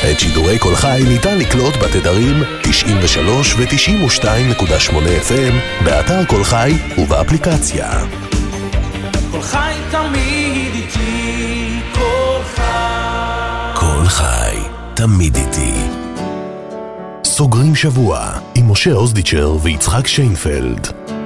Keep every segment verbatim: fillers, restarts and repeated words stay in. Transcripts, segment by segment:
את שידורי כל חי ניתן לקלוט בתדרים תשעים ושלוש ו-תשעים ושתיים נקודה שמונה אף אם באתר כל חי ובאפליקציה. כל חי תמיד איתי, כל חי. כל חי תמיד איתי. סוגרים שבוע עם משה אוזדיצ'ר ויצחק שיינפלד.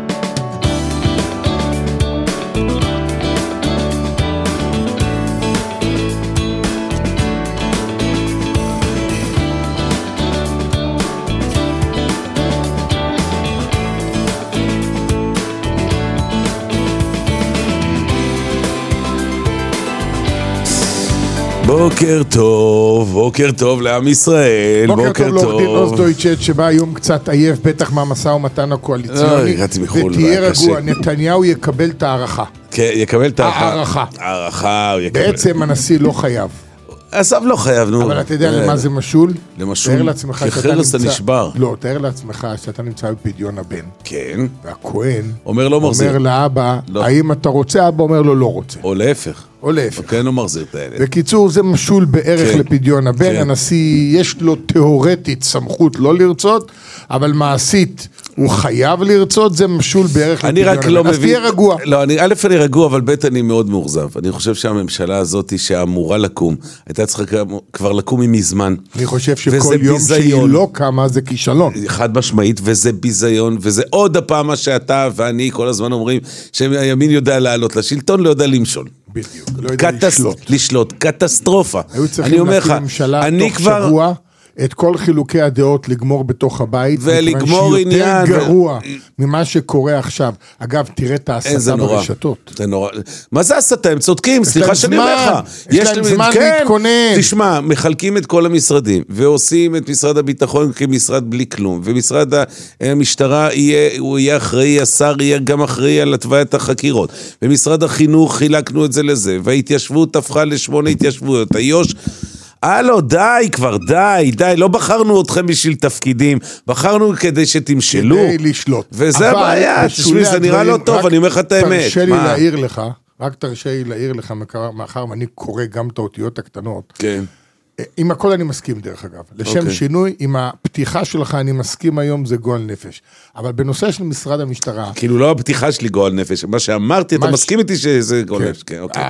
בוקר טוב, בוקר טוב לעם ישראל, בוקר, בוקר טוב לעורך דין אוזדויצ'ט שבא היום קצת עייף בטח מהמשא ומתן הקואליציוני, ותהיה רגוע, נתניהו יקבל את הערכה. כן, יקבל את הערכה. הערכה, הוא יקבל. בעצם הנשיא לא חייב. עזב לא חייב, נו. אבל אתה יודע למה זה משול? למשול, כחרס הנשבר. לא, תאר לעצמך שאתה נמצא בפדיון הבן. כן. והכהן אומר לא מחזיר. אומר לאבא, האם אתה רוצה? אבא אומר לו לא רוצה. או להפך. או להפך. כן, הוא מחזיר את הילד. בקיצור, זה משול בערך לפדיון הבן. הנשיא, יש לו תיאורטית סמכות לא לרצות, אבל מעשית הוא חייב לרצות, זה משול בערך לפדיון הבן. אני רק לא מבין. אז תהיה רגוע. לא, אני, א' אני רגוע, אבל ב' אני מאוד מאוכזב. אני חושב שהממשלה הזאת שאמורה לקום, הייתה צריכה כבר לקום מזמן. אני חושב שכל יום שהיא לא קמה זה כישלון. חד משמעית, וזה ביזיון, וזה עוד הפעם מה שאתה ואני כל הזמן אומרים, שהימין יודע לעלות לשלטון, לא יודע למשול. בדיוק, לא יודע לשלוט. לשלוט, קטסטרופה. היו צריכים להקים ממשלה תוך שבוע, את כל חילוקי הדעות לגמור בתוך הבית, ולגמור עניין. יותר גרוע ממה שקורה עכשיו. אגב, תראה את ההסתה ברשתות. זה נורא. מה זה הסתה? הם צודקים, סליחה שאני אומר לך. יש להם זמן להתכונן. תשמע, מחלקים את כל המשרדים, ועושים את משרד הביטחון כמשרד בלי כלום, ומשרד המשטרה הוא יהיה אחראי, השר יהיה גם אחראי על התוויית החקירות, ומשרד החינוך חילקנו את זה לזה, וההתיישבות הפכה לשמונה התיישבויות, היוש... הלו, די כבר, די, די, לא בחרנו אתכם בשביל תפקידים, בחרנו כדי שתמשלו. כדי לשלוט. וזה הבעיה, תשמעי, זה נראה לא טוב, אני אומר לך את האמת. תרשה לי להעיר לך, רק תרשה לי להעיר לך, מאחר ואני קורא גם את האותיות הקטנות. כן. עם הכל אני מסכים דרך אגב, לשם שינוי, עם הפתיחה שלך אני מסכים היום זה גועל נפש, אבל בנושא של משרד המשטרה... כאילו לא הפתיחה שלי גועל נפש, מה שאמרתי, אתה מסכים איתי שזה גועל נפש,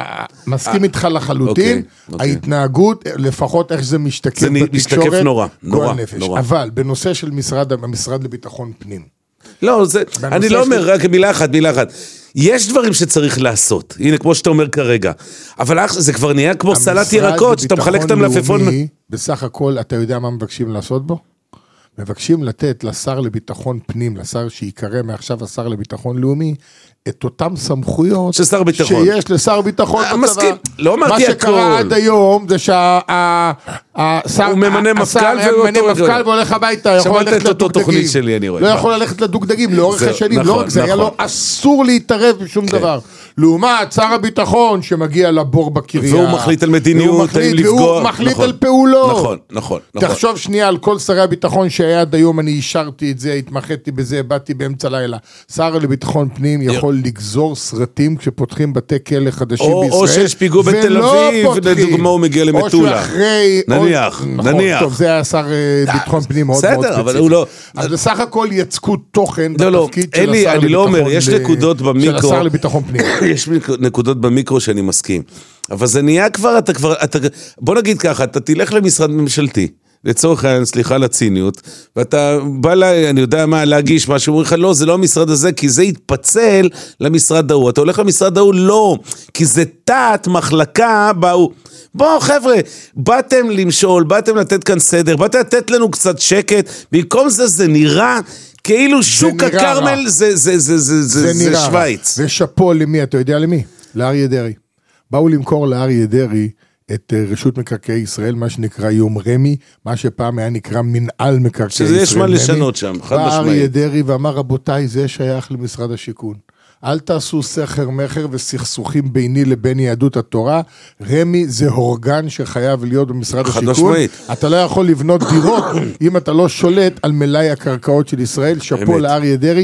מסכים איתך לחלוטין, ההתנהגות, לפחות איך זה משתקף בתקשורת, גועל נפש, אבל בנושא של המשרד לביטחון פנים... לא, אני לא אומר, רק מילה אחת, מילה אחת, יש דברים שצריך לעשות, הנה כמו שאתה אומר כרגע, אבל זה כבר נהיה כמו סלט ירקות, שאתה מחלק את המלפפון. בסך הכל, אתה יודע מה מבקשים לעשות בו? מבקשים לתת לשר לביטחון פנים, לשר שיקרא מעכשיו השר לביטחון לאומי, את אותם סמכויות שיש לשר ביטחון בצבא. לא אמרתי הכל. מה שקרה עד היום זה שהשר... הוא ממנה מפכ"ל והולך הביתה, שמעת את אותו תוכנית שלי, אני רואה. לא יכול ללכת לדוגדגים לאורך השנים, לא רק זה, היה לו אסור להתערב בשום דבר. לעומת שר הביטחון שמגיע לבור בקריה. והוא מחליט על מדיניות, והוא מחליט על פעולות. נכון, נכון. תחשוב שנייה על כל שרי הביטחון שהיה עד היום, אני אישרתי את זה, התמחיתי בזה, באתי באמצע לילה. שר לביטחון פנים יכול לגזור סרטים כשפותחים בתי כלא חדשים בישראל. או שיש פיגוע בתל אביב, לדוגמה הוא מגיע למטולה. או שאחרי... נניח, נניח. טוב, זה היה שר ביטחון פנים מאוד מאוד ספציפי. אבל הוא לא... אז בסך הכל יצקו תוכן בתפקיד של השר אני לא אומר, יש נקודות במיקרו... של השר לביטחון פנים. יש נקודות במיקרו שאני מסכים. אבל זה נהיה כבר, אתה כבר... בוא נגיד ככה, אתה תלך למשרד ממשלתי. לצורך העניין, סליחה לציניות, ואתה בא לה, אני יודע מה, להגיש משהו, אומר לך, לא, זה לא המשרד הזה, כי זה יתפצל למשרד ההוא. אתה הולך למשרד ההוא, לא, כי זה תת מחלקה בהוא. בואו חבר'ה, באתם למשול, באתם לתת כאן סדר, באתם לתת לנו קצת שקט, במקום זה זה נראה כאילו שוק הקרמל זה, זה, זה, זה, זה, זה שוויץ. ושפו למי, אתה יודע למי? לאריה דרעי. באו למכור לאריה דרעי את רשות מקרקעי ישראל, מה שנקרא יום רמי, מה שפעם היה נקרא מנהל מקרקעי ישראל. שזה יש מה לשנות שם, חד משמעית. בא אריה דרעי ואמר, רבותיי, זה שייך למשרד השיכון. אל תעשו סחר מחר וסכסוכים ביני לבין יהדות התורה, רמי זה הורגן שחייב להיות במשרד השיכון, אתה לא יכול לבנות דירות אם אתה לא שולט על מלאי הקרקעות של ישראל, שפו לאריה דרעי,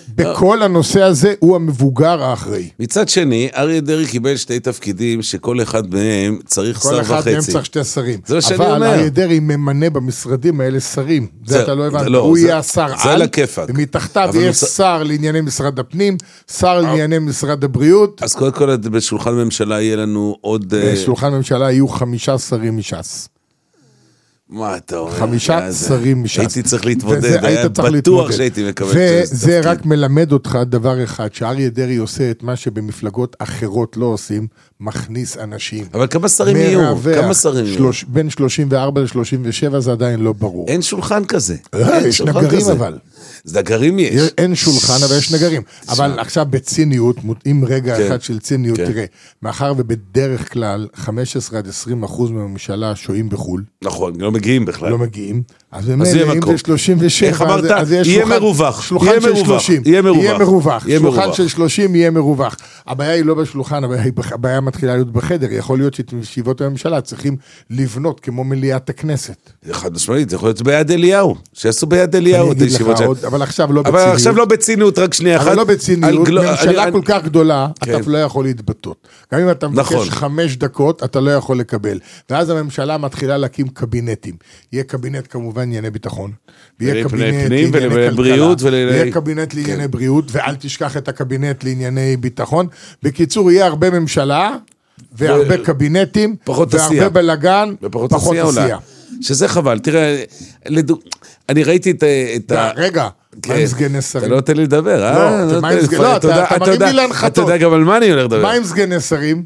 בכל הנושא הזה הוא המבוגר האחראי. מצד שני, אריה דרעי קיבל שתי תפקידים שכל אחד מהם צריך שר וחצי. כל אחד מהם צריך שתי שרים. זה מה שאני אומר. אבל אריה דרעי ממנה במשרדים האלה שרים. זה אתה לא הבנת. הוא יהיה השר על, ומתחתיו יש שר לענייני משרד הפנים, שר לענייני משרד הבריאות. אז קודם כל בשולחן ממשלה יהיה לנו עוד... בשולחן ממשלה יהיו חמישה שרים מש"ס. מה אתה אומר? חמישה שרים מש"ס. הייתי צריך להתמודד, היה בטוח שהייתי מקבל את זה. וזה רק מלמד אותך דבר אחד, שאריה דרעי עושה את מה שבמפלגות אחרות לא עושים, מכניס אנשים. אבל כמה שרים יהיו? כמה שרים יהיו? בין שלושים וארבע ל-שלושים ושבע זה עדיין לא ברור. אין שולחן כזה. יש נגרים אבל. זה נגרים יש. אין שולחן, אבל יש נגרים. אבל עכשיו בציניות, עם רגע אחד של ציניות, תראה, מאחר ובדרך כלל חמישה עשר עד עשרים אחוז מהממשלה שוהים בחול. נכון, לא מגיעים בכלל. לא מגיעים. אז במילא, אם זה שלושים ושבע, אז יש יהיה מרובך. שלוחן של שלושים. יהיה מרובך. שלוחן של שלושים יהיה מרובך. הבעיה היא לא בשולחן, הבעיה מתחילה להיות בחדר. יכול להיות שישיבות הממשלה צריכים לבנות כמו מליאת הכנסת. חד משמעית, זה יכול להיות ביד אליהו. שיעשו ביד אליהו את הישיבות שלהם. אבל עכשיו לא בציניות. אבל עכשיו לא בציניות, רק שנייה אחת. אבל לא בציניות, ממשלה כל כך גדולה, אתה לא יכול להתבטאות. גם אם אתה מבקש חמש דקות, אתה לא יכול לקבל. ואז הממשלה מתחילה להקים קבינטים. יהיה קבינט כמובן לענייני ביטחון, ויהיה קבינט לענייני כלכלה, ויהיה קבינט לענייני בריאות, ואל תשכח את הקבינט לענייני ביטחון. בקיצור, יהיה הרבה ממשלה, והרבה קבינטים, והרבה בלגן, פחות עשייה. שזה חבל, תראה, אני ראיתי את ה... רגע, מה עם סגני שרים? אתה לא נותן לי לדבר, לא, אתה מרים לי להנחתות. אתה יודע גם על מה אני הולך לדבר. מה עם סגני שרים?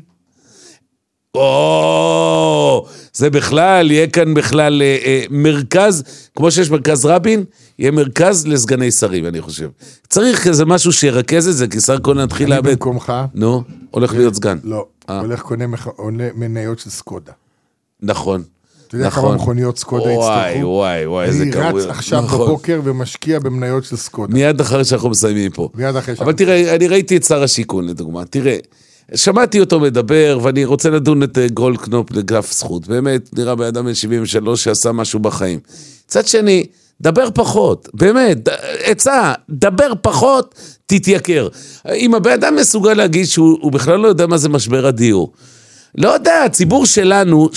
או, זה בכלל, יהיה כאן בכלל מרכז, כמו שיש מרכז רבין, יהיה מרכז לסגני שרים, אני חושב. צריך איזה משהו שירכז את זה, כי שר קונה נתחיל לאבד. אני במקומך. נו, הולך להיות סגן. לא, הולך קונה מניות של סקודה. נכון. אתה יודע כמה מכוניות סקודה הצטרכו? וואי, וואי, וואי, איזה כמויות. אני רץ עכשיו בבוקר ומשקיע במניות של סקודה. מיד אחרי שאנחנו מסיימים פה. מיד אחרי שאנחנו... אבל תראה, אני ראיתי את שר השיכון, לדוגמה. תראה, שמעתי אותו מדבר, ואני רוצה לדון את גולדקנופ לגף זכות. באמת, נראה באדם בן שבעים ושלוש שעשה משהו בחיים. צד שני, דבר פחות, באמת, עצה, דבר פחות, תתייקר. אם הבאדם מסוגל להגיד שהוא בכלל לא יודע מה זה משבר הדיור, לא יודע, הציבור שלנו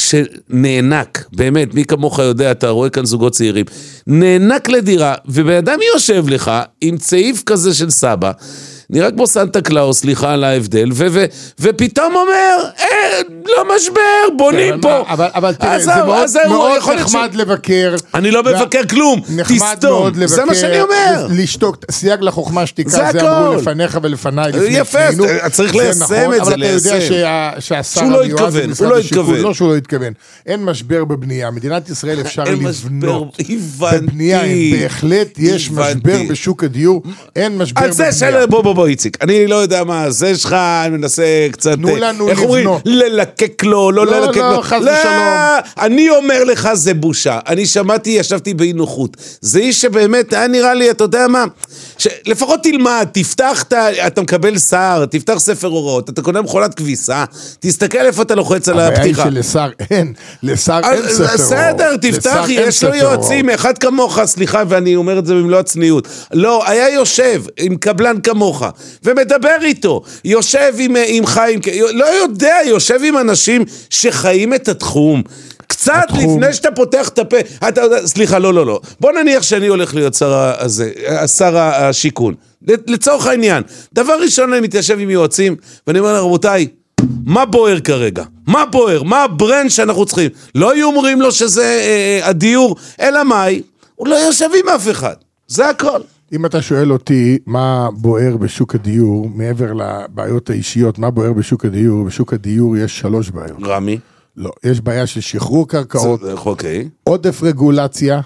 שנענק, באמת, מי כמוך יודע, אתה רואה כאן זוגות צעירים, נענק לדירה, ובאדם יושב לך עם צעיף כזה של סבא, נראה כמו סנטה קלאוס, סליחה על ההבדל, ו- ו- ופתאום אומר, אה, לא משבר, בונים פה. אבל, אבל תראה, זה מאוד, מאוד נחמד לבקר. אני לא מבקר כלום, תסתום, זה מה שאני אומר. לשתוק, סייג לחוכמה שתיקה, זה אמרו לפניך ולפניי, לפני יפה, צריך ליישם את זה, אבל אתה יודע שהשר המיועד במשרד השיכון, לא שהוא לא התכוון. אין משבר בבנייה, מדינת ישראל אפשר לבנות. בבנייה, בהחלט יש משבר בשוק הדיור, אין משבר בבנייה. בוא בוא בוא איציק, אני לא יודע מה זה שלך, אני מנסה קצת, איך אומרים, ללקק לו, לא ללקק לו, לא, חס ושלום. אני אומר לך זה בושה, אני שמעתי, ישבתי באי-נוחות, זה איש שבאמת, היה נראה לי, אתה יודע מה, לפחות תלמד, תפתח, אתה מקבל שר, תפתח ספר הוראות, אתה קונה מכונת כביסה, תסתכל איפה אתה לוחץ על הפתיחה. הבעיה היא שלשר אין, לשר אין ספר הוראות. בסדר, תפתח, יש לו יועצים, אחד כמוך, סליחה, ואני אומר את זה במלוא הצניעות, לא, היה יושב עם קבלן כמוך, ומדבר איתו, יושב עם, עם חיים, לא יודע, יושב עם אנשים שחיים את התחום, קצת התחום. לפני שאתה פותח את הפה, אתה יודע, סליחה, לא, לא, לא, בוא נניח שאני הולך להיות שר, הזה, שר השיכון, לצורך העניין, דבר ראשון אני מתיישב עם יועצים, ואני אומר לה, רבותיי, מה בוער כרגע? מה בוער? מה הברנד שאנחנו צריכים? לא היו אומרים לו שזה אה, הדיור, אלא מאי, הוא לא יושב עם אף אחד, זה הכל. אם אתה שואל אותי מה בוער בשוק הדיור, מעבר לבעיות האישיות, מה בוער בשוק הדיור, בשוק הדיור יש שלוש בעיות. רמי? לא, יש בעיה של שחרור קרקעות, אוקיי. עודף רגולציה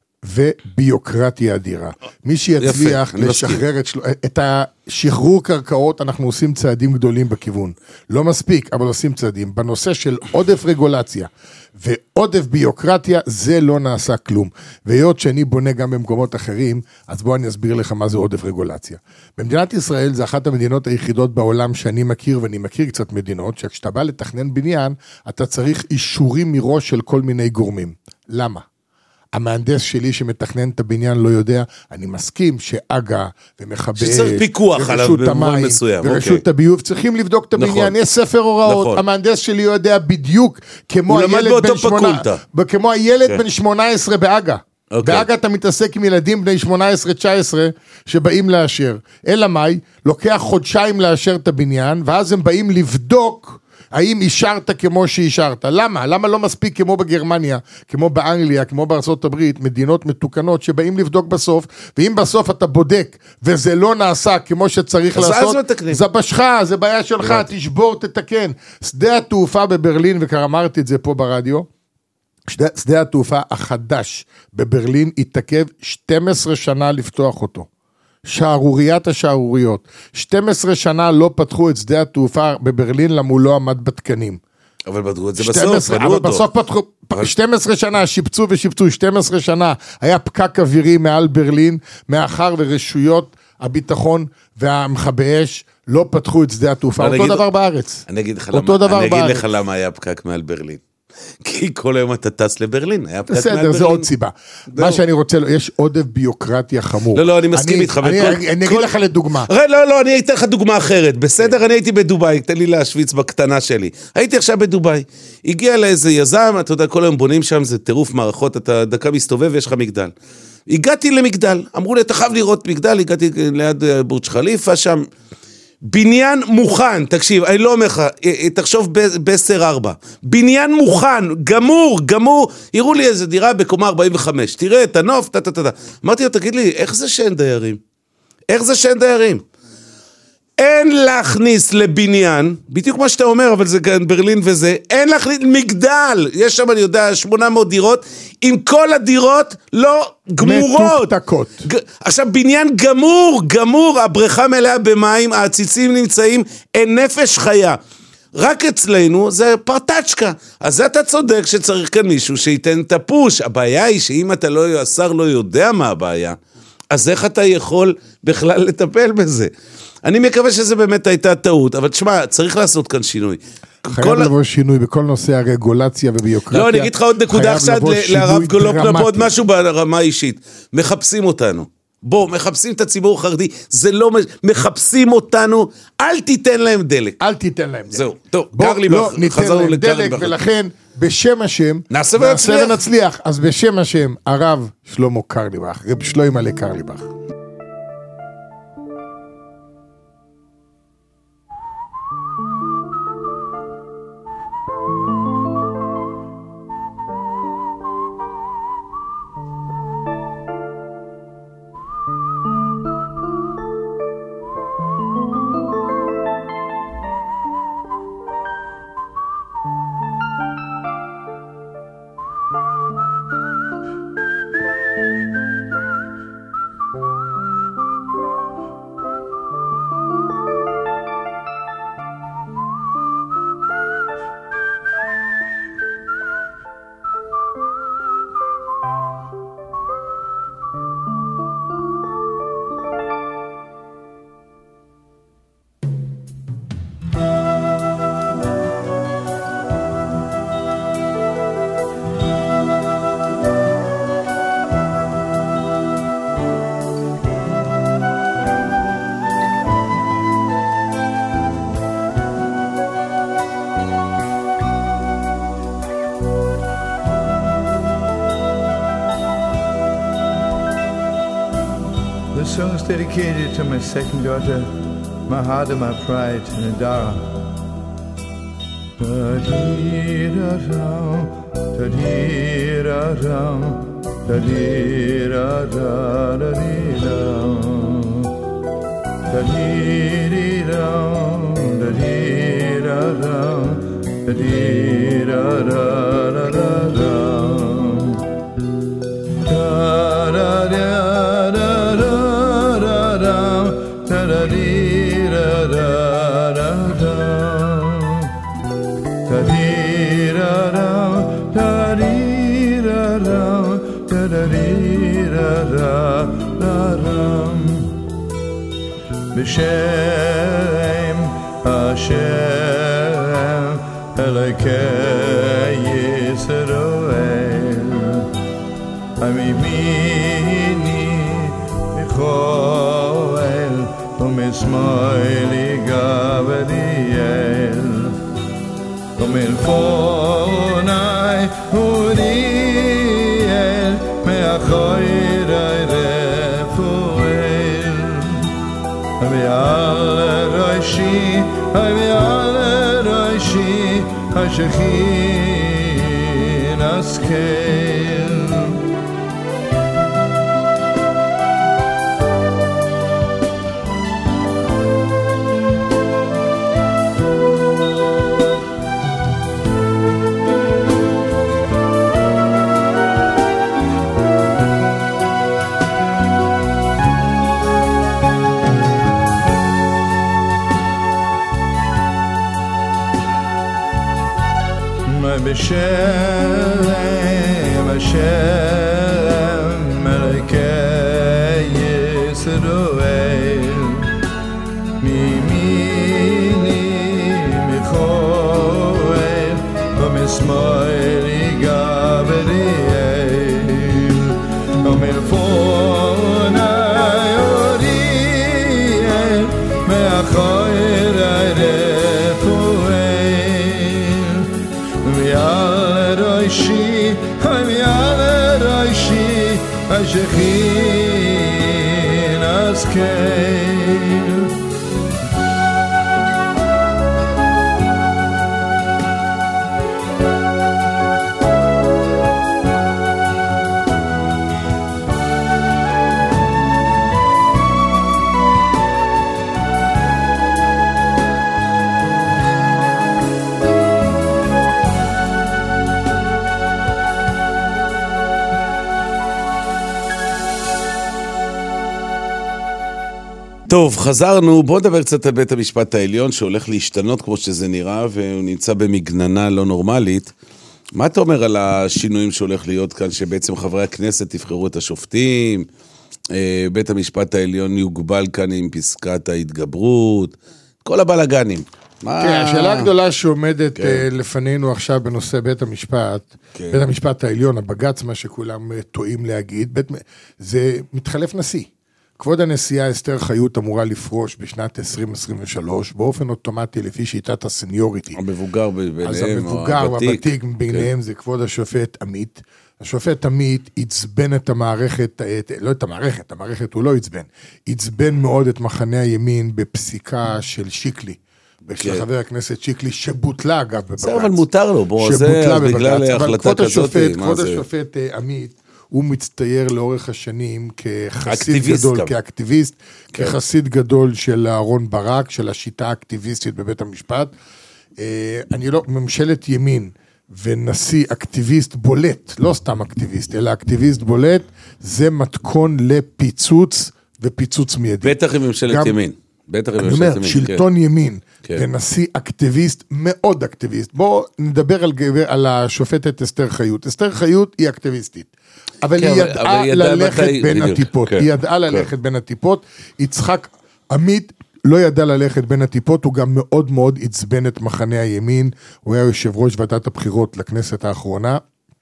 וביוקרטיה אדירה. מי שיצליח לשחרר את, של... את השחרור קרקעות, אנחנו עושים צעדים גדולים בכיוון. לא מספיק, אבל עושים צעדים. בנושא של עודף רגולציה ועודף ביוקרטיה, זה לא נעשה כלום. והיות שאני בונה גם במקומות אחרים, אז בוא אני אסביר לך מה זה עודף רגולציה. במדינת ישראל זה אחת המדינות היחידות בעולם שאני מכיר, ואני מכיר קצת מדינות, שכשאתה בא לתכנן בניין, אתה צריך אישורים מראש של כל מיני גורמים. למה? המהנדס שלי שמתכנן את הבניין לא יודע, אני מסכים שאגה ומכבי שצריך פיקוח עליו במובן מסוים. ורשות הביוב צריכים לבדוק את הבניין, יש ספר הוראות, המהנדס שלי יודע בדיוק כמו הילד בן שמונה עשרה באגה. באגה אתה מתעסק עם ילדים בני שמונה עשרה תשע עשרה שבאים לאשר. אלא מאי, לוקח חודשיים לאשר את הבניין, ואז הם באים לבדוק האם אישרת כמו שאישרת. למה? למה לא מספיק כמו בגרמניה, כמו באנגליה, כמו בארצות הברית, מדינות מתוקנות שבאים לבדוק בסוף, ואם בסוף אתה בודק וזה לא נעשה כמו שצריך לעשות, זה בשך, זה בעיה שלך, תשבור, תתקן. שדה התעופה בברלין, וכבר אמרתי את זה פה ברדיו, שדה, שדה התעופה החדש בברלין התעכב שתים עשרה שנה לפתוח אותו. שערוריית השערוריות. שתים עשרה שנה לא פתחו את שדה התעופה בברלין, למה הוא לא עמד בתקנים. אבל פתחו את זה בסוף, אבל בסוף פתחו, שתים עשרה שנה, שיפצו ושיפצו, שתים עשרה שנה, היה פקק אווירי מעל ברלין, מאחר ורשויות הביטחון והמכבי אש לא פתחו את שדה התעופה. אותו דבר בארץ. אני אגיד לך למה היה פקק מעל ברלין. כי כל היום אתה טס לברלין, היה פקק מעל ברלין. בסדר, זה עוד סיבה. מה שאני רוצה, יש עודף ביוקרטיה חמור. לא, לא, אני מסכים איתך. אני אגיד לך לדוגמה. לא, לא, אני אתן לך דוגמה אחרת. בסדר, אני הייתי בדוביי, תן לי להשוויץ בקטנה שלי. הייתי עכשיו בדוביי. הגיע לאיזה יזם, אתה יודע, כל היום בונים שם, זה טירוף מערכות, אתה דקה מסתובב ויש לך מגדל. הגעתי למגדל, אמרו לי, אתה חייב לראות מגדל, הגעתי ליד בורג' חליפה שם. בניין מוכן, תקשיב, אני לא אומר לך, תחשוב בעשר ארבע, בניין מוכן, גמור, גמור, הראו לי איזה דירה בקומה ארבעים וחמש, תראה את הנוף, ת, ת, ת, ת. אמרתי לו, תגיד לי, איך זה שאין דיירים? איך זה שאין דיירים? אין להכניס לבניין, בדיוק מה שאתה אומר, אבל זה כאן ברלין וזה, אין להכניס מגדל, יש שם, אני יודע, שמונה מאות דירות, עם כל הדירות לא גמורות. מתוקתקות. ג... עכשיו, בניין גמור, גמור, הבריכה מלאה במים, העציצים נמצאים, אין נפש חיה. רק אצלנו זה פרטצ'קה. אז אתה צודק שצריך כאן מישהו שייתן את הפוש. הבעיה היא שאם אתה לא, השר לא יודע מה הבעיה, אז איך אתה יכול בכלל לטפל בזה? אני מקווה שזה באמת הייתה טעות, אבל תשמע, צריך לעשות כאן שינוי. חייב כל... לבוא שינוי בכל נושא הרגולציה וביוקרטיה. לא, אני אגיד לך עוד נקודה עכשיו לרב גולדקנופ, עוד משהו ברמה האישית. מחפשים אותנו. בוא, מחפשים את הציבור החרדי, זה לא, מחפשים אותנו, אל תיתן להם דלק. אל תיתן להם דלק. זהו, טוב, בוא, לא ניתן להם דלק, ולכן בשם השם, נעשה ונצליח. ונצליח. אז בשם השם, הרב שלמה קרליבך, רב שלמה קרליבך. The song is dedicated to my second daughter, my heart and my pride, Nadara. Da-dee-da-dum, da-dee-da-dum, da-dee-da-da-da-dee-dum, da-dee-dee-dum, da-dee-da-dum, da-dee-da-da-da-da-dum, da-da-da. B'Shem Hashem Elokei Yisrael מימיני מיכאל ומשמאלי גבריאל ומלפוני אוריאל מאחורי רפואל ועל ראשי ועל ראשי השכין השכל בשם השם מלכי ישראל מימיני מיכאל ומשמאלי גבריאל ומלפוני אוריאל מאחורי רפואל ועל ראשי, ועל ראשי, השכין השכל. טוב, חזרנו, בואו נדבר קצת על בית המשפט העליון שהולך להשתנות כמו שזה נראה והוא נמצא במגננה לא נורמלית. מה אתה אומר על השינויים שהולך להיות כאן, שבעצם חברי הכנסת תבחרו את השופטים, בית המשפט העליון יוגבל כאן עם פסקת ההתגברות, כל הבלגנים. כן, השאלה הגדולה שעומדת לפנינו עכשיו בנושא בית המשפט, בית המשפט העליון, הבג"ץ, מה שכולם טועים להגיד, זה מתחלף נשיא. כבוד הנשיאה אסתר חיות אמורה לפרוש בשנת עשרים עשרים ושלוש, באופן אוטומטי לפי שיטת הסניוריטי. המבוגר ביניהם, אז המבוגר והוותיק ביניהם זה כבוד השופט עמית. השופט עמית עצבן את המערכת, לא את המערכת, המערכת הוא לא עצבן, עצבן מאוד את מחנה הימין בפסיקה של שיקלי. של חבר הכנסת שיקלי, שבוטלה אגב בבג"ץ. זה אבל מותר לו, בוא, זה בגלל החלטה כזאת. כבוד השופט עמית, הוא מצטייר לאורך השנים כחסיד גדול, כאקטיביסט, כחסיד גדול של אהרון ברק, של השיטה האקטיביסטית בבית המשפט. אני לא, ממשלת ימין ונשיא אקטיביסט בולט, לא סתם אקטיביסט, אלא אקטיביסט בולט, זה מתכון לפיצוץ ופיצוץ מיידי. בטח עם ממשלת ימין. בטח אני אומר, שלטון ימין ונשיא אקטיביסט, מאוד אקטיביסט. בואו נדבר על השופטת אסתר חיות. אסתר חיות היא אקטיביסטית. אבל היא ידעה ללכת בין הטיפות, היא ידעה ללכת בין הטיפות, יצחק עמית לא ידע ללכת בין הטיפות, הוא גם מאוד מאוד עצבן את מחנה הימין, הוא היה יושב ראש ועדת הבחירות לכנסת האחרונה,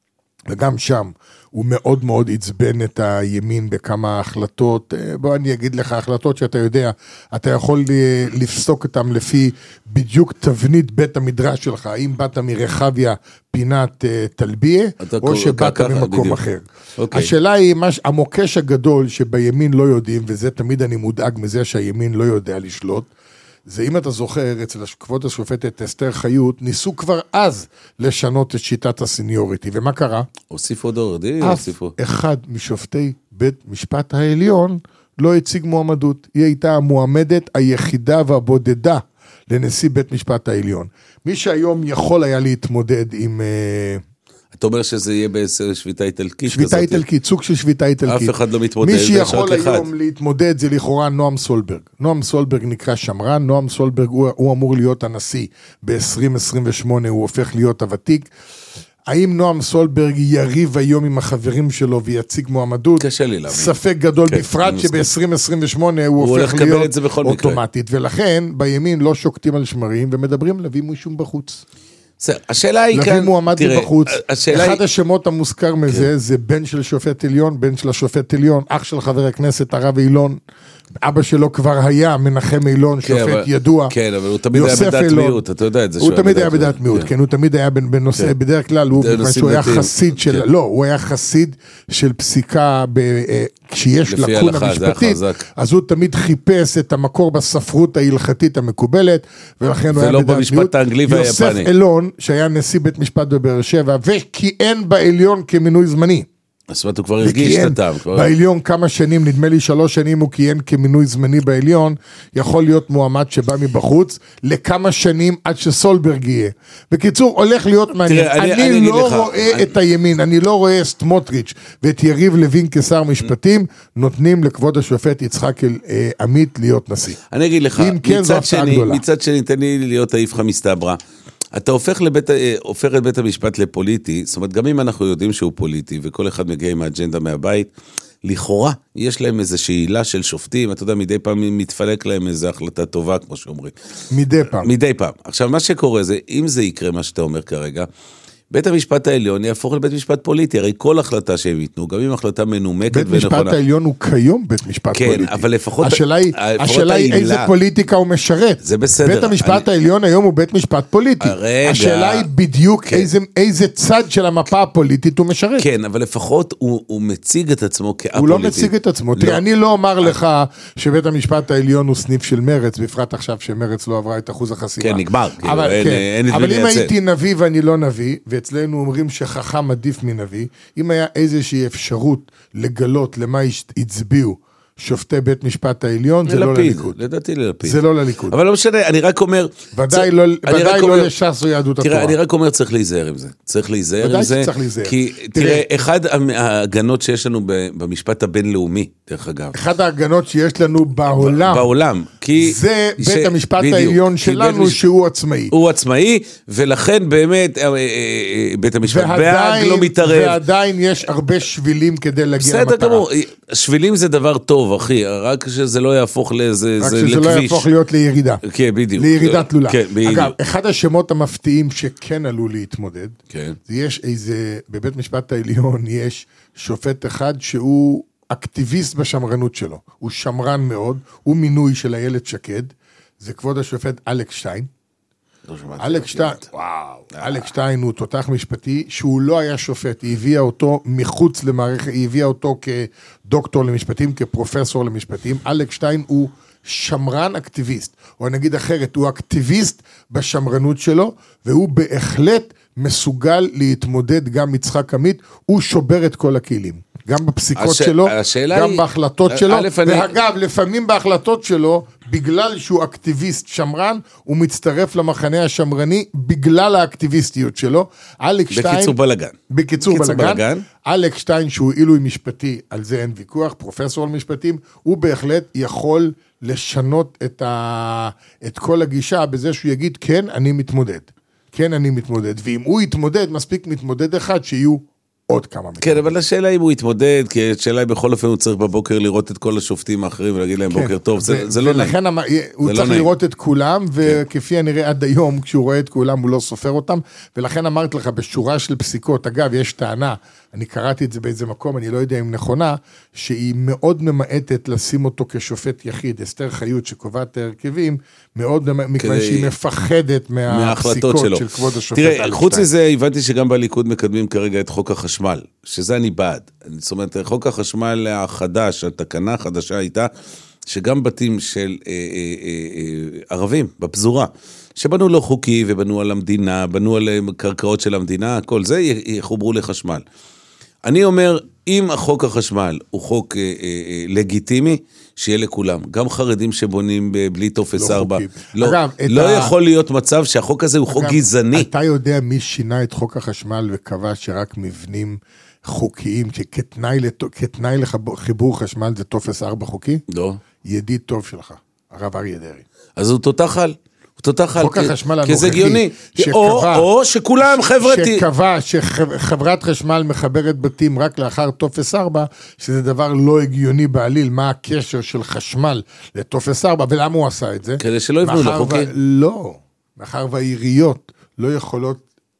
וגם שם הוא מאוד מאוד עצבן את הימין בכמה החלטות, בוא אני אגיד לך, החלטות שאתה יודע, אתה יכול לפסוק אותם לפי בדיוק תבנית בית המדרש שלך, האם באת מרחביה פינת תלביה, או שבאת ממקום אחר. השאלה היא, המוקש הגדול שבימין לא יודעים, וזה תמיד אני מודאג מזה שהימין לא יודע לשלוט, זה אם אתה זוכר, אצל כבוד השופטת אסתר חיות, ניסו כבר אז לשנות את שיטת הסניוריטי, ומה קרה? הוסיפו עוד עורדי, אף אחד משופטי בית משפט העליון לא הציג מועמדות, היא הייתה המועמדת היחידה והבודדה לנשיא בית משפט העליון. מי שהיום יכול היה להתמודד עם... אתה אומר שזה יהיה בשביתה איטלקית? שביתה איטלקית, סוג של שביתה איטלקית. אף אחד לא מתמודד. מי שיכול היום להתמודד זה לכאורה נועם סולברג. נועם סולברג נקרא שמרן, נועם סולברג הוא, הוא אמור להיות הנשיא ב-עשרים עשרים ושמונה, הוא הופך להיות הוותיק. האם נועם סולברג יריב היום עם החברים שלו ויציג מועמדות? קשה לי להבין. ספק גדול, כן, בפרט שב-עשרים עשרים ושמונה הוא, הוא הופך להיות אוטומטית. מקרה. ולכן בימין לא שוקטים על שמרים ומדברים להביא מישהו בחוץ. השאלה היא כאן, להביא מועמד מבחוץ, אחד השמות המוזכר מזה, זה בן של שופט עליון, בן של השופט עליון, אח של חבר הכנסת הרב אילון, אבא שלו כבר היה מנחם אילון, שופט ידוע. כן, אבל הוא תמיד היה בדעת מיעוט, אתה יודע את זה. הוא תמיד היה בדעת מיעוט, כן, הוא תמיד היה בנושא, בדרך כלל, הוא היה חסיד של, לא, הוא היה חסיד של פסיקה, כשיש לקונה משפטית, אז הוא תמיד חיפש את המקור בספרות ההלכתית המקובלת, ולכן הוא היה בדעת מיעוט. יוסף אילון, שהיה נשיא בית משפט בבאר שבע, וכיהן בעליון כמינוי זמני. זאת אומרת, הוא כבר הרגיש את הטעם. בעליון כמה שנים, נדמה לי שלוש שנים, הוא כיהן כמינוי זמני בעליון, יכול להיות מועמד שבא מבחוץ, לכמה שנים עד שסולברג יהיה. בקיצור, הולך להיות מעניין. אני לא רואה את הימין, אני לא רואה סמוטריץ' ואת יריב לוין כשר משפטים, נותנים לכבוד השופט יצחק עמית להיות נשיא. אני אגיד לך, מצד שני, תן לי להיות האיפכא מסתברא. אתה הופך, לבית, הופך את בית המשפט לפוליטי, זאת אומרת, גם אם אנחנו יודעים שהוא פוליטי, וכל אחד מגיע עם האג'נדה מהבית, לכאורה, יש להם איזושהי עילה של שופטים, אתה יודע, מדי פעם מתפלק להם איזו החלטה טובה, כמו שאומרים. מדי פעם. מדי פעם. עכשיו, מה שקורה זה, אם זה יקרה מה שאתה אומר כרגע, בית המשפט העליון יהפוך לבית משפט פוליטי, הרי כל החלטה שהם ייתנו, גם אם החלטה מנומקת ונכונה. בית משפט העליון הוא כיום בית משפט כן, פוליטי. כן, אבל לפחות... השאלה היא, השאלה היא איזה פוליטיקה הוא משרת. זה בסדר. בית המשפט אני... העליון היום הוא בית משפט פוליטי. הרגע... השאלה היא בדיוק כן. איזה, איזה צד של המפה הפוליטית הוא משרת. כן, אבל לפחות הוא, הוא מציג את עצמו כאפוליטי. הוא לא מציג את עצמו. לא. תראה, אני לא אומר לך שבית המשפט העליון הוא סניף של מרץ, בפרט עכשיו שמרץ לא עברה את אחוז החסימה. כן, נגמר. אבל, אין, כן. אין, אין אבל אם הייתי נביא ואני לא נביא, ואצלנו אומרים שחכם עדיף מנביא, אם היה איזושהי אפשרות לגלות למה הצביעו שופטי בית משפט העליון, זה לא לליכוד. לדעתי ללפיד. זה לא לליכוד. אבל לא משנה, אני רק אומר... ודאי לא לש"ס או יהדות התורה. תראה, אני רק אומר, צריך להיזהר עם זה. צריך להיזהר עם זה. ודאי שצריך להיזהר. כי, תראה, אחד ההגנות שיש לנו במשפט הבינלאומי, דרך אגב. אחד ההגנות שיש לנו בעולם. בעולם. כי... זה בית המשפט העליון שלנו שהוא עצמאי. הוא עצמאי, ולכן באמת בית המשפט בהאג לא מתערב. ועדיין יש הרבה שבילים כדי להגיע למטרה. בסדר גמור, שבילים זה דבר טוב, אחי, רק שזה לא יהפוך לאיזה, רק שזה לא יהפוך להיות לירידה. כן, בדיוק. לירידה תלולה. כן, בדיוק. אגב, אחד השמות המפתיעים שכן עלו להתמודד, כן. יש איזה, בבית משפט העליון יש שופט אחד שהוא אקטיביסט בשמרנות שלו. הוא שמרן מאוד, הוא מינוי של איילת שקד, זה כבוד השופט אלכס שטיין. אלכס שטיין, וואו, אלכס שטיין הוא תותח משפטי, שהוא לא היה שופט, היא הביאה אותו מחוץ למערכת, היא הביאה אותו כדוקטור למשפטים, כפרופסור למשפטים, אלכס שטיין הוא שמרן אקטיביסט, או נגיד אחרת, הוא אקטיביסט בשמרנות שלו, והוא בהחלט מסוגל להתמודד גם יצחק עמית, הוא שובר את כל הכלים. גם בפסיקות הש... שלו, גם היא... בהחלטות שלו, ואגב, אני... לפעמים בהחלטות שלו, בגלל שהוא אקטיביסט שמרן, הוא מצטרף למחנה השמרני, בגלל האקטיביסטיות שלו. אלכס שטיין... בקיצור בלגן. בקיצור, בקיצור בלגן. בלגן. אלכס שטיין, שהוא עילוי משפטי, על זה אין ויכוח, פרופסור על משפטים, הוא בהחלט יכול לשנות את, ה... את כל הגישה, בזה שהוא יגיד, כן, אני מתמודד. כן, אני מתמודד. ואם הוא יתמודד, מספיק מתמודד אחד, שיהיו עוד כמה מקרים. כן, אבל השאלה אם הוא יתמודד, כי השאלה היא בכל אופן הוא צריך בבוקר לראות את כל השופטים האחרים ולהגיד להם בוקר טוב, זה לא נעים. ולכן הוא צריך לראות את כולם, וכפי הנראה עד היום, כשהוא רואה את כולם הוא לא סופר אותם, ולכן אמרתי לך, בשורה של פסיקות, אגב, יש טענה, אני קראתי את זה באיזה מקום, אני לא יודע אם נכונה, שהיא מאוד ממעטת לשים אותו כשופט יחיד, אסתר חיות שקובעת ההרכבים, מאוד מכיוון שהיא מפחדת מהפסיקות של כבוד השופט. תראה, חוץ מזה, הבנתי שגם בליכוד מקדמים כרגע את חוק החשמל, שזה אני בעד. זאת אומרת, חוק החשמל החדש, התקנה החדשה הייתה, שגם בתים של אה, אה, אה, ערבים, בפזורה, שבנו לא חוקי ובנו על המדינה, בנו על קרקעות של המדינה, כל זה יחוברו לחשמל. אני אומר, אם החוק החשמל הוא חוק אה, אה, לגיטימי, שיהיה לכולם. גם חרדים שבונים בלי טופס ארבע. לא, אגב, לא ה... יכול להיות מצב שהחוק הזה הוא אגב, חוק גזעני. אתה יודע מי שינה את חוק החשמל וקבע שרק מבנים חוקיים, כתנאי, לת... כתנאי לחיבור חשמל זה טופס ארבע חוקי? לא. ידיד טוב שלך, הרב אריה דרעי. אז הוא תותח על. חוק החשמל הנוכחי, כי זה גיוני, או, או שכולם חברתי. שקבע שחברת חשמל מחברת בתים רק לאחר טופס ארבע, שזה דבר לא הגיוני בעליל, מה הקשר של חשמל לטופס ארבע, ולמה הוא עשה את זה? כדי שלא יבנו לו חוקי. לא, מאחר והעיריות לא יכולות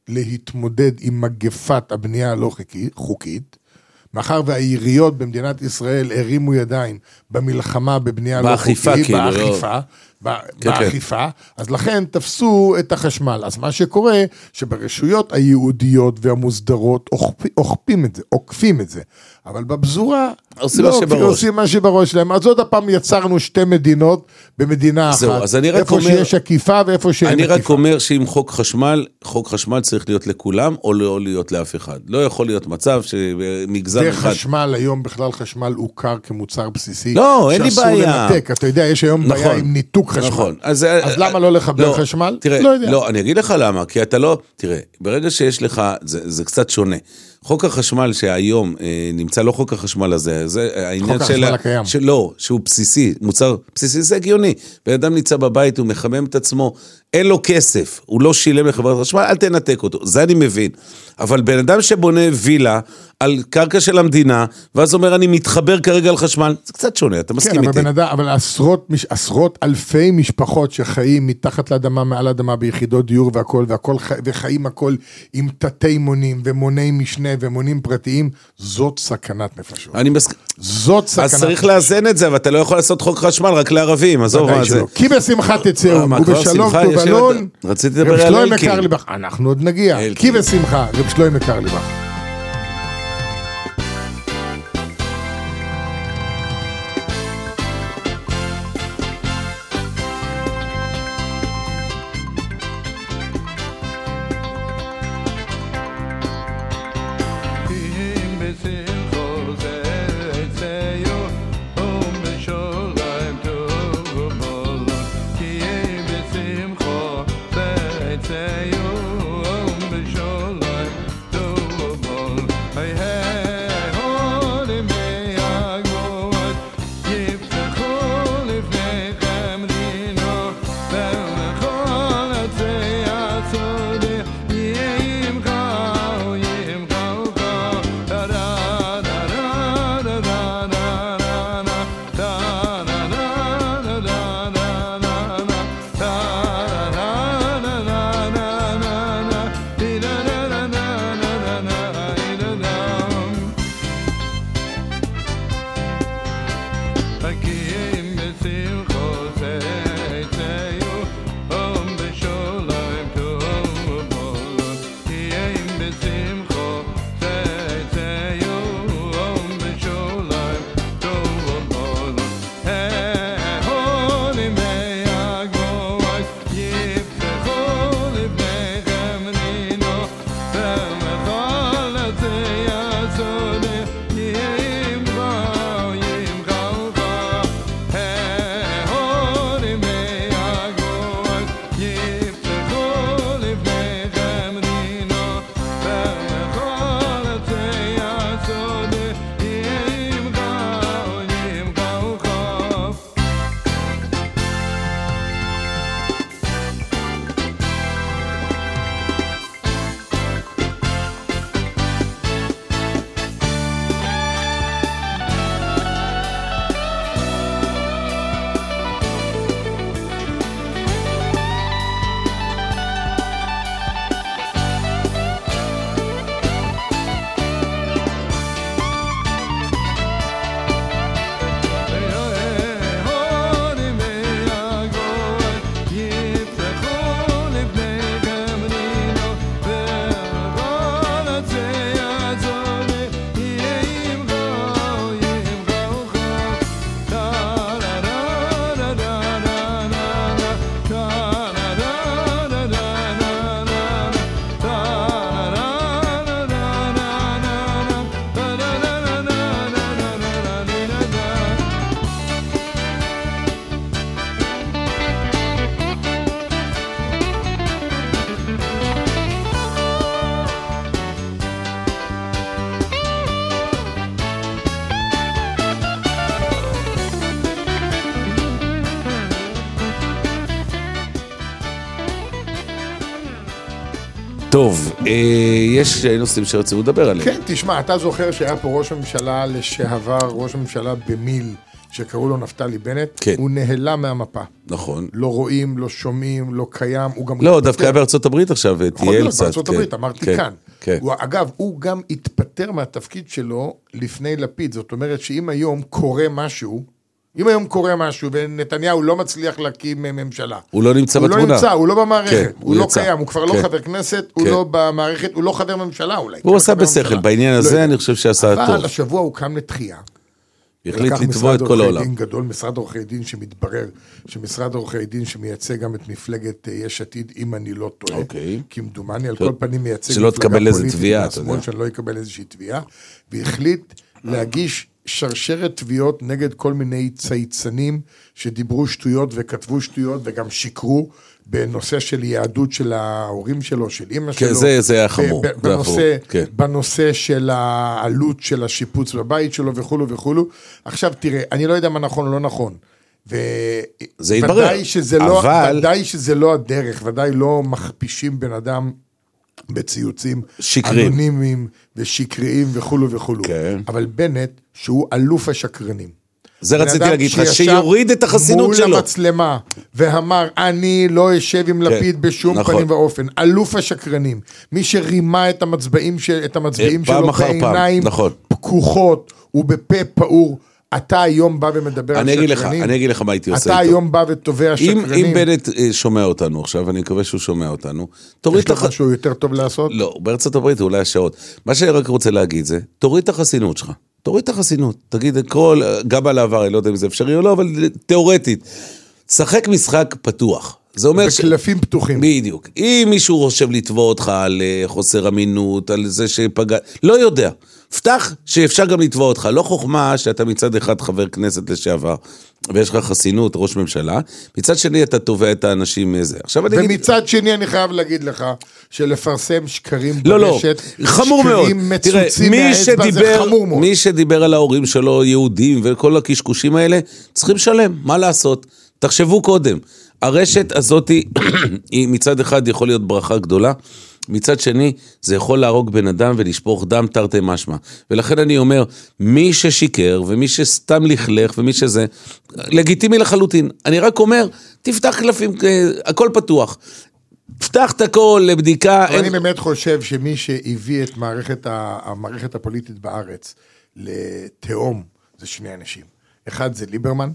להתמודד עם מגפת הבנייה הלא חוקית, מאחר והעיריות במדינת ישראל הרימו ידיים במלחמה בבנייה לא חוקית, באכיפה, באכיפה, אז לכן תפסו את החשמל. אז מה שקורה, שברשויות היהודיות והמוסדרות אוכפים את זה, עוקפים את זה, אבל בבזורה עושים מה שבראש שלהם. אז עוד הפעם יצרנו שתי מדינות במדינה אחת, איפה שיש עקיפה ואיפה שאין עקיפה. אני רק אומר שאם חוק חשמל, חוק חשמל צריך להיות לכולם, או לא להיות לאף אחד. לא יכול להיות מצב שמגזר אחד... חשמל, היום בכלל חשמל הוכר כמוצר בסיסי. לא, אין לי בעיה. אתה יודע, יש היום בעיה עם ניתוק חשמל. נכון. אז למה לא לחבר חשמל? לא יודע. לא, אני אגיד לך למה, כי אתה לא... תראה, ברגע שיש לך, זה קצת שונה. חוק החשמל שהיום אה, נמצא, לא חוק החשמל הזה, זה העניין של... חוק החשמל הקיים. לא, שהוא בסיסי, מוצר בסיסי, זה הגיוני. בן אדם נמצא בבית, הוא מחמם את עצמו, אין לו כסף, הוא לא שילם לחברת חשמל, אל תנתק אותו, זה אני מבין. אבל בן אדם שבונה וילה על קרקע של המדינה, ואז אומר, אני מתחבר כרגע על חשמל, זה קצת שונה, אתה מסכים כן, איתי. אבל, אדם, אבל עשרות, עשרות אלפי משפחות שחיים מתחת לאדמה, מעל האדמה, ביחידות דיור והכל, והכל, וחיים הכל עם תתי מונים, ומוני משנה, ומונים פרטיים, זאת סכנת נפשות. אני מסכים. זאת סכנת. אז צריך לאזן את זה, אבל אתה לא יכול לעשות חוק חשמל רק לערבים, עזוב מה זה. כי בשמחה תצאו, ובשלום תובלון, רציתי לדבר על אלקין. אנחנו עוד נגיע, כי בשמחה, רב שלוים יקר ליבך. טוב, יש נושאים שרצינו לדבר עליהם. כן, תשמע, אתה זוכר שהיה פה ראש הממשלה לשעבר, ראש הממשלה במיל, שקראו לו נפתלי בנט, כן. הוא נהלה מהמפה. נכון. לא רואים, לא שומעים, לא קיים, הוא גם... לא, דווקא היה בארצות הברית עכשיו, תהיה קצת. בארצות הברית, אמרתי כן, כאן. כן. הוא, אגב, הוא גם התפטר מהתפקיד שלו לפני לפיד, זאת אומרת שאם היום קורה משהו, אם היום קורה משהו, ונתניהו לא מצליח להקים ממשלה. הוא לא נמצא בתמונה. הוא לא נמצא, הוא לא במערכת, כן, הוא, הוא לא יצא. קיים, הוא כבר כן. לא חבר כנסת, הוא כן. לא במערכת, הוא לא חבר ממשלה אולי. הוא עשה בשכל, בעניין הזה לא אני חושב שעשה טוב. אבל השבוע הוא קם לתחייה. החליט לתבוע את כל העולם. דין גדול, משרד עורכי דין שמתברר, שמשרד עורכי דין שמייצג גם את מפלגת יש עתיד, אם אני לא טועה, אוקיי. כי מדומני על כל פנים מייצג שלא תקבל איזה תביעה, אתה יודע. שאני לא יקבל איזושהי תביעה, והחליט להגיש שרשרת תביעות נגד כל מיני צייצנים שדיברו שטויות וכתבו שטויות וגם שיקרו בנושא של יהדות של ההורים שלו, של אמא שלו. כן, זה, זה היה חמור. בנושא, כן. בנושא של העלות של השיפוץ בבית שלו וכולו וכולו. עכשיו תראה, אני לא יודע מה נכון או לא נכון. זה יתברר. ודאי שזה, אבל... לא, ודאי שזה לא הדרך, ודאי לא מכפישים בן אדם בציוצים שקרים. אנונימיים ושקריים וכולו וכולו. כן. אבל בנט, שהוא אלוף השקרנים. זה רציתי להגיד לך, שיוריד את החסינות שלו. מול המצלמה, ואמר, אני לא אשב עם לפיד בשום פנים ואופן. אלוף השקרנים. מי שרימה את המצביעים שלו בעיניים פקוחות, ובפה פעור, אתה היום בא ומדבר על שקרנים. אני אגיד לך מה הייתי עושה איתו. אתה היום בא ותובע שקרנים. אם בנט שומע אותנו עכשיו, אני מקווה שהוא שומע אותנו, יש לך משהו יותר טוב לעשות? לא, בארצות הברית אולי השעות. מה שאני רק רוצה להגיד זה, תוריד את החסינות שלך. תוריד את החסינות, תגיד את כל, גם על העבר, אני לא יודע אם זה אפשרי או לא, אבל תיאורטית, שחק משחק פתוח. זה אומר בקלפים ש... פתוחים. בדיוק. אם מישהו חושב לתבוע אותך על חוסר אמינות, על זה שפגע, לא יודע. פתח שאפשר גם לתבוע אותך. לא חוכמה שאתה מצד אחד חבר כנסת לשעבר, ויש לך חסינות, ראש ממשלה, מצד שני אתה תובע את האנשים מזה. ומצד אגיד... שני אני חייב להגיד לך, שלפרסם שקרים לא, ברשת, לא, חמור מאוד. תראה, מי שדיבר, מי שדיבר על ההורים שלו, יהודים, וכל הקשקושים האלה, צריכים לשלם, מה לעשות? תחשבו קודם. הרשת הזאת היא מצד אחד יכול להיות ברכה גדולה, מצד שני זה יכול להרוג בן אדם ולשפוך דם תרתי משמע. ולכן אני אומר, מי ששיקר ומי שסתם לכלך ומי שזה, לגיטימי לחלוטין. אני רק אומר, תפתח קלפים, הכל פתוח. פתח את הכל לבדיקה. אבל אני באמת חושב שמי שהביא את מערכת, המערכת הפוליטית בארץ לתהום, זה שני אנשים. אחד זה ליברמן,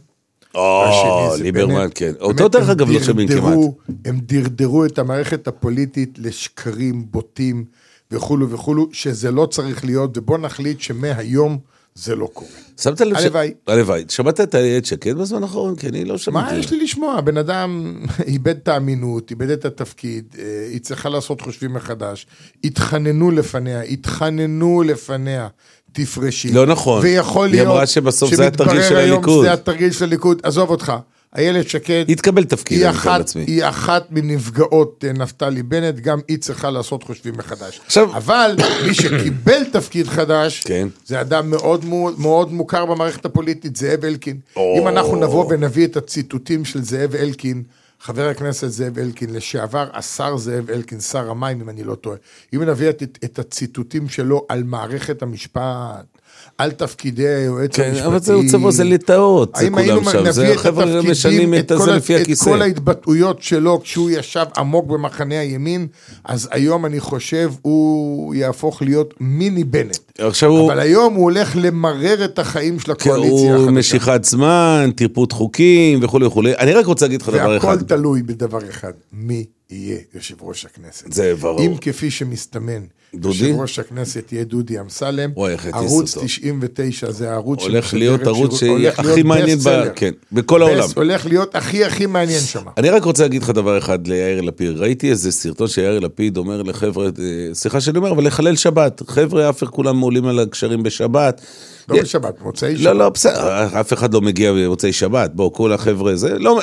או, ליברמן, כן. אותו דרך אגב לא שומעים כמעט. הם דרדרו את המערכת הפוליטית לשקרים, בוטים וכולו וכולו, שזה לא צריך להיות, ובוא נחליט שמהיום זה לא קורה. שמת לב ש... הלוואי. הלוואי. שמעת את איילת שקד בזמן האחרון? כי אני לא שמעתי. מה יש לי לשמוע? בן אדם איבד את האמינות, איבד את התפקיד, היא צריכה לעשות חושבים מחדש, התחננו לפניה, התחננו לפניה. תפרשי. לא נכון. ויכול להיות, היא אמרה שבסוף זה התרגיל של הליכוד. זה התרגיל של הליכוד. עזוב אותך. איילת שקד. התקבל תפקיד. היא אחת, היא אחת מנפגעות נפתלי בנט, גם היא צריכה לעשות חושבים מחדש. עכשיו, אבל מי שקיבל תפקיד חדש, כן. זה אדם מאוד, מאוד מוכר במערכת הפוליטית, זאב אלקין. או... אם אנחנו נבוא ונביא את הציטוטים של זאב אלקין, חבר הכנסת זאב אלקין, לשעבר השר זאב אלקין, שר המים, אם אני לא טועה. אם נביא את, את הציטוטים שלו על מערכת המשפט, על תפקידי היועץ כן, המשפטי. אבל זהו צבו, זה לטעות, זה כולם שם. זה החבר'ה משנים את זה לפי הכיסא. את כל ההתבטאויות שלו, כשהוא ישב עמוק במחנה הימין, אז היום אני חושב הוא יהפוך להיות מיני בנט. הוא... אבל היום הוא הולך למרר את החיים של הקואליציה החדשה. הוא משיכת זמן, טירפות חוקים וכו' וכו'. אני רק רוצה להגיד לך דבר אחד. והכל תלוי בדבר אחד, מי יהיה יושב ראש הכנסת. זה ברור. אם כפי שמסתמן, יושב ראש הכנסת יהיה דודי אמסלם, ערוץ תשעים ותשע זה הערוץ הולך להיות ערוץ שהכי מעניין בכל העולם. הולך להיות הכי הכי מעניין שם. אני רק רוצה להגיד לך דבר אחד ליאיר לפיד, ראיתי איזה סרטון שיאיר לפיד אומר לחבר'ה, סליחה שאני אומר, אבל לחלל שבת, חבר'ה אף כולם מעולים על הקשרים בשבת. לא בשבת, מוצאי שבת. לא, לא, בסדר, אף אחד לא מגיע במוצאי שבת, בואו, כל החבר'ה,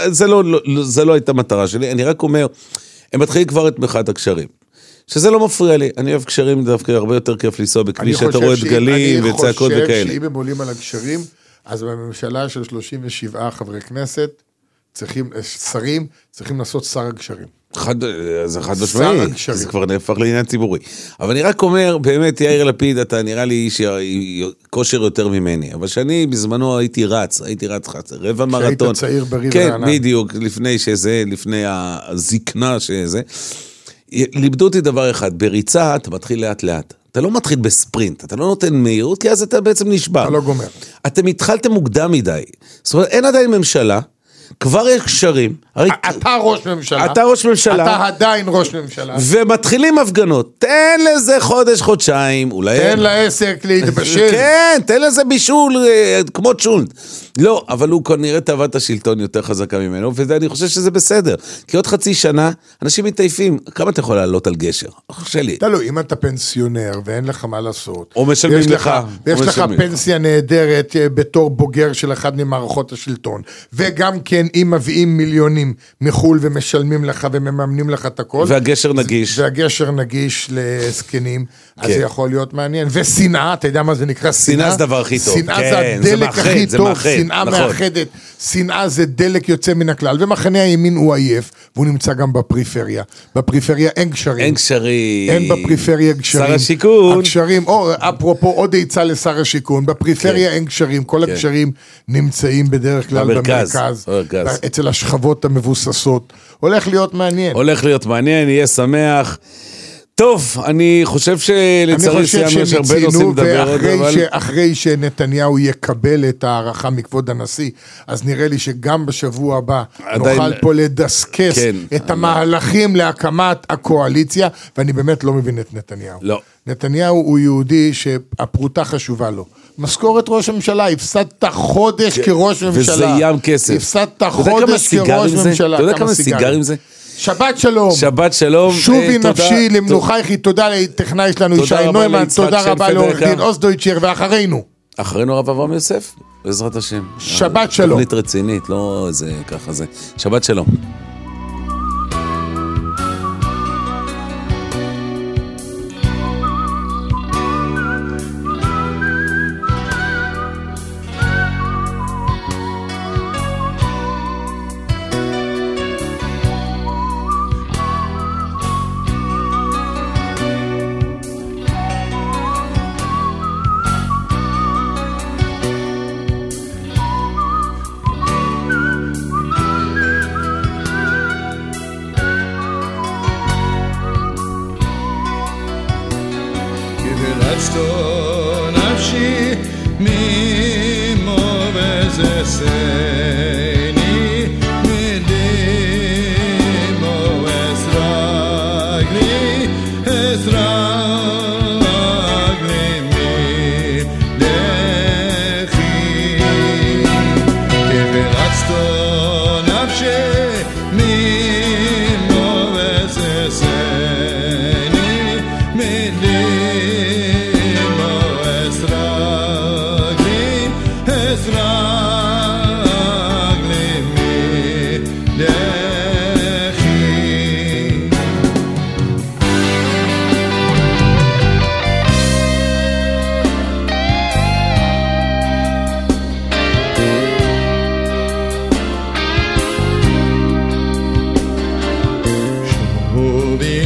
זה לא הייתה מטרה שלי, אני רק אומר, הם מתחילים כבר את מחאת הקשרים. שזה לא מפריע לי, אני אוהב קשרים דווקא הרבה יותר כיף לנסוע בכביש, שאתה רואה דגלים וצעקות וכאלה. אני חושב שאם הם עולים על הקשרים, אז בממשלה של שלושים ושבעה חברי כנסת, צריכים, שרים, צריכים לעשות שר הגשרים. זה חד משמעי, זה כבר נהפך לעניין ציבורי. אבל אני רק אומר, באמת, יאיר לפיד, אתה נראה לי איש כושר יותר ממני, אבל שאני בזמנו הייתי רץ, הייתי רץ רבע מרתון. שהיית צעיר בריב כן, רענן. בדיוק, לפני שזה, לפני הזקנה שזה. לימדו אותי דבר אחד, בריצה אתה מתחיל לאט לאט. אתה לא מתחיל בספרינט, אתה לא נותן מהירות, כי אז אתה בעצם נשבר. אתה לא גומר. אתם התחלתם מוקדם מדי. זאת אומרת, אין עדיין ממשלה, כבר יש קשרים. אתה ראש ממשלה. אתה ראש ממשלה. אתה עדיין ראש ממשלה. ומתחילים הפגנות. תן לזה חודש, חודשיים, אולי... תן לעסק להתבשל. כן, תן לזה בישול, כמו צ'ולנט. לא, אבל הוא כנראה תאוות השלטון יותר חזקה ממנו, ואני חושב שזה בסדר. כי עוד חצי שנה, אנשים מתעייפים. כמה אתה יכול לעלות על גשר? שלי. תלוי, אם אתה פנסיונר ואין לך מה לעשות. או משלמים לך. ויש לך פנסיה נהדרת בתור בוגר של אחד ממערכות השלטון. וגם כן, אם מביאים מיליונים מחול ומשלמים לך ומממנים לך את הכל. והגשר נגיש. והגשר נגיש לסקנים, אז זה יכול להיות מעניין. ושנאה, אתה יודע מה זה נקרא? שנאה זה דבר הכי טוב. שנאה זה הדלק הכי טוב, שנאה מאחדת. שנאה זה דלק יוצא מן הכלל, ומחנה הימין הוא עייף, והוא נמצא גם בפריפריה. בפריפריה אין גשרים. אין גשרים. אין בפריפריה גשרים. שר השיכון. הגשרים, או אפרופו עוד עצה לשר השיכון, בפריפריה אין גשרים, כל הגשרים נמצאים בדרך כלל במרכז. אצל השכבות המבוססות. הולך להיות מעניין. הולך להיות מעניין, יהיה שמח. טוב, אני חושב שלצערי סיימנו יש הרבה נושאים לדבר עוד, אבל... אחרי שנתניהו יקבל את הערכה מכבוד הנשיא, אז נראה לי שגם בשבוע הבא נוכל פה לדסקס את המהלכים להקמת הקואליציה, ואני באמת לא מבין את נתניהו. לא. נתניהו הוא יהודי שהפרוטה חשובה לו. משכורת ראש הממשלה, הפסדת חודש כראש ממשלה. וזה ים כסף. הפסדת חודש כראש ממשלה. אתה יודע כמה סיגרים זה? שבת שלום. שבת שלום. שובי נפשי למנוחייכי, תודה לטכנאי שלנו ישי נוימן, תודה רבה לעורך דין עוז דויטשר, ואחרינו. אחרינו הרב אברהם יוסף, בעזרת השם. שבת שלום. תוכנית רצינית, לא איזה ככה זה. שבת שלום.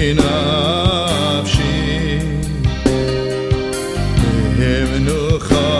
נפשי, נמנוחה